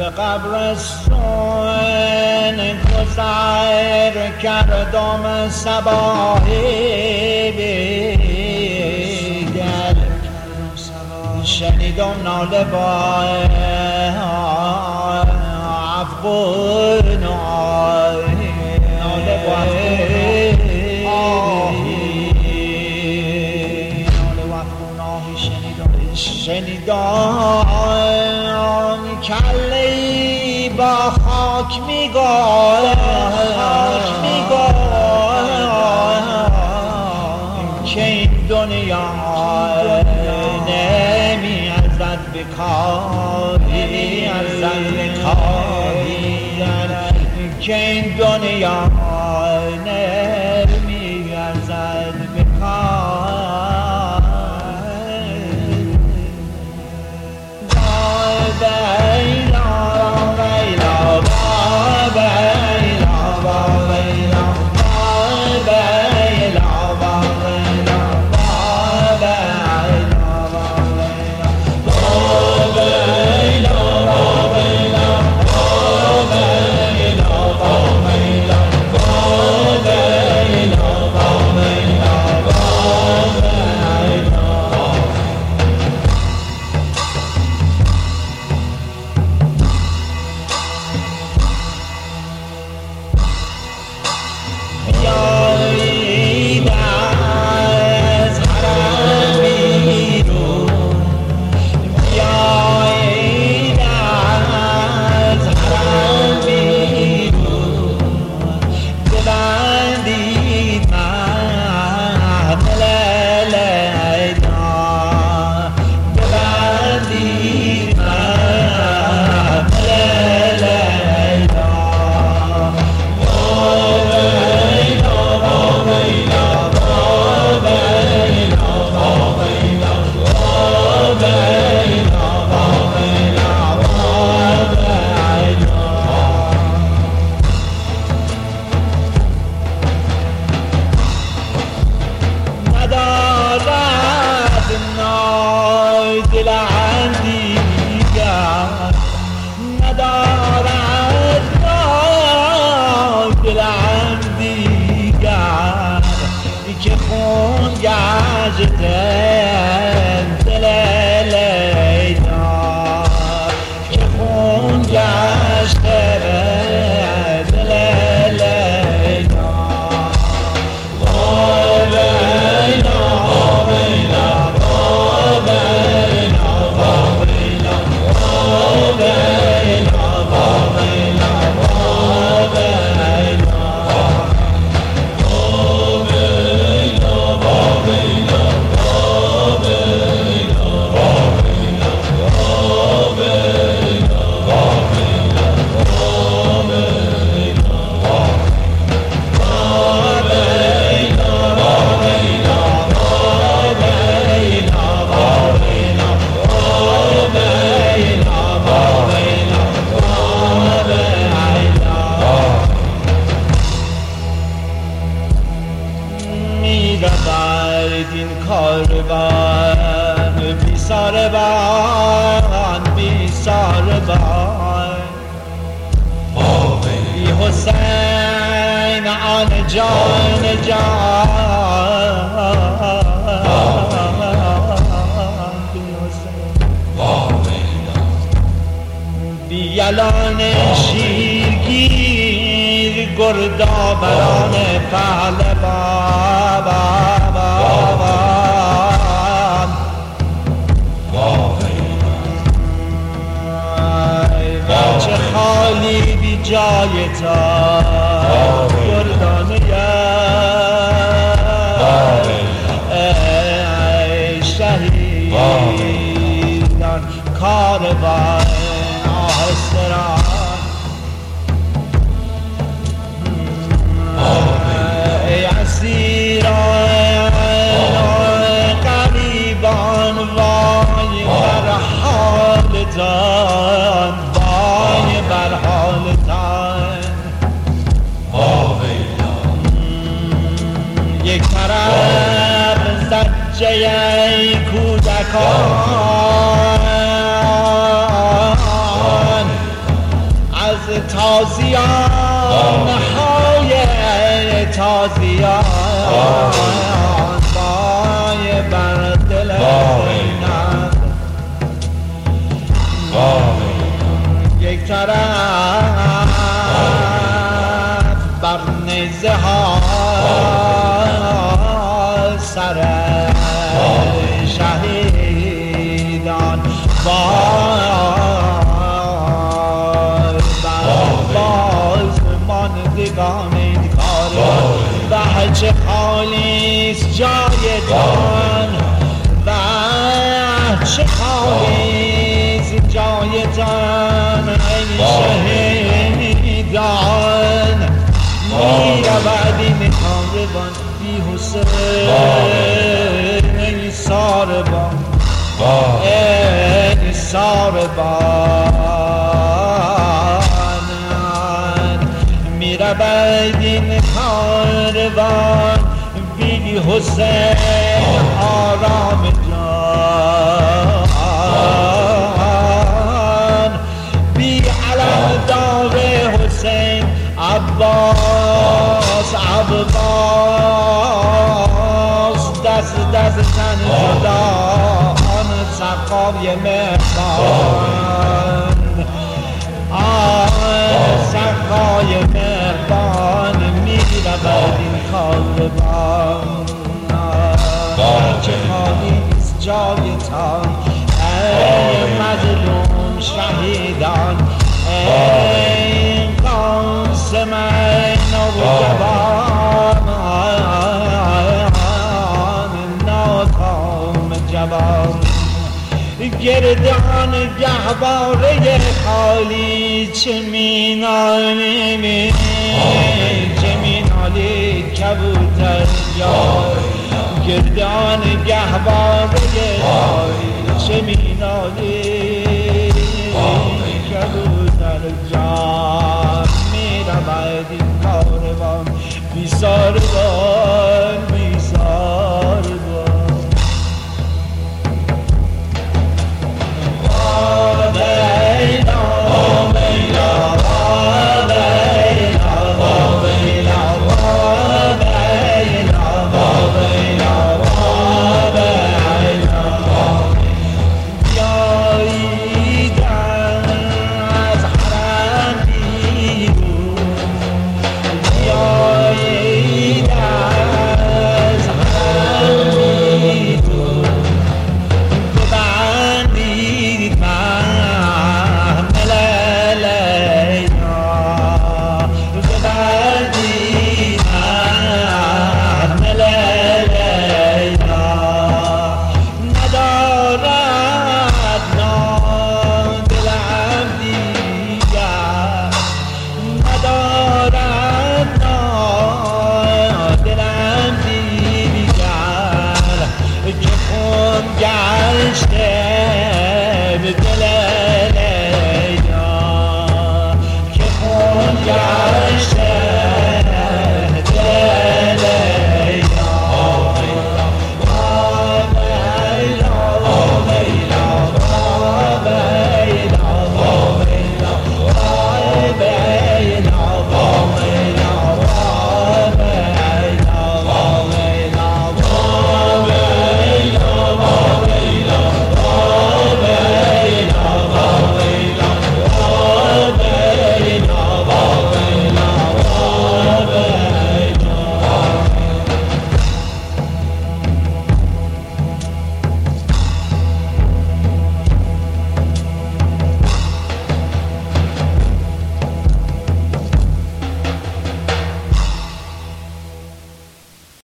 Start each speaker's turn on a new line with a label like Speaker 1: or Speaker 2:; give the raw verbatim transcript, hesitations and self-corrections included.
Speaker 1: به قبرستان گذر کردم صباحی بیگر شنیدم ناله با افغان ناله با شنیدم کلی با خاک میگاه خاک میگاه که این دنیا نمی ازد بکاری ازد بکاری که این دنیا نمی ازد بکاری جان جان بیالان شیرگیر گردآوران پهلوان چه خالی بی جای تا گردانه ای شهیدان کاروان آهستران ای اسیران غریبان وای بر حالتان وای بر حالتان یک طرف زجه کودکان تازیان های تازیان وای بر دل اینند یک طرف بر نیزه ها سر شهیدان وای بر باز ماندگان این کار بچه خالیست جایتان بچه خالیست جایتان ای شهیدان میرود این کاروان بی حسین ای ساربان ای ساربان میرود این کاروان بی حسین آرام جان بی علم دار حسین عباس عباس دست دست زن جدا آن سقای مهربان آن سقای مهربان میرود این کاروان چه خالیست جایتان ای مظلوم شهیدان ای قاسم نوجوان ناکام جوان گردان گهواره خالی چه مینالی چه مینالی کبوتر جان گردان گهواره خالی چه مینالی کبوتر جان میرود این کاروان بی ساربان